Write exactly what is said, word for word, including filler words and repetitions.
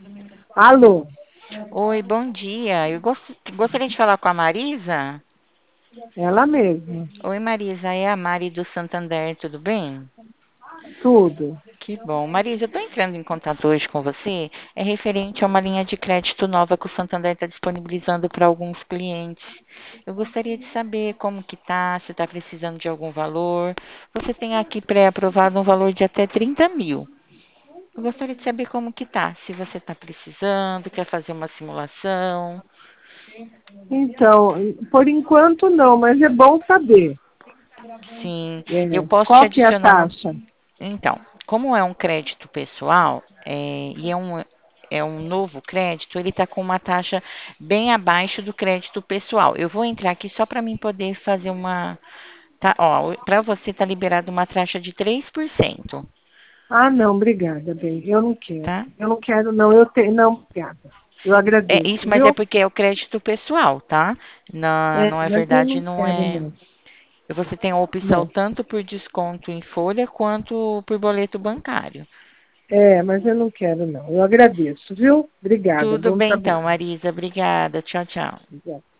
Alô, Oi, bom dia. Eu gos- gostaria de falar com a Marisa. ela mesma. Oi, Marisa, é a Mari do Santander, tudo bem? Tudo. Que bom. Marisa, eu estou entrando em contato hoje com você. É referente a uma linha de crédito nova que o Santander está disponibilizando para alguns clientes. Eu gostaria de saber como que tá, se está precisando de algum valor. Você tem aqui pré-aprovado um valor de até trinta mil. Eu gostaria de saber como que tá, se você está precisando, quer fazer uma simulação. Então, por enquanto não, mas é bom saber. Sim, eu É, posso te qual que é a adicionar no. taxa? Então, como é um crédito pessoal, é, e é um, é um novo crédito, ele está com uma taxa bem abaixo do crédito pessoal. Eu vou entrar aqui só para mim poder fazer uma. Tá, ó, para você está liberado uma taxa de três por cento, Ah, não, obrigada, bem. Eu não quero. tá? Eu não quero, não. Eu tenho, não, obrigada. Eu É isso, agradeço, mas é viu? porque é o crédito pessoal, tá? Não, É, não é mas eu verdade, não não quero, é. não. Você tem a opção Não. tanto por desconto em folha quanto por boleto bancário. É, mas eu não quero, não. Eu agradeço, viu? Obrigada, Tudo bom bem saber. então, Marisa. Obrigada. Tchau, tchau. Obrigada.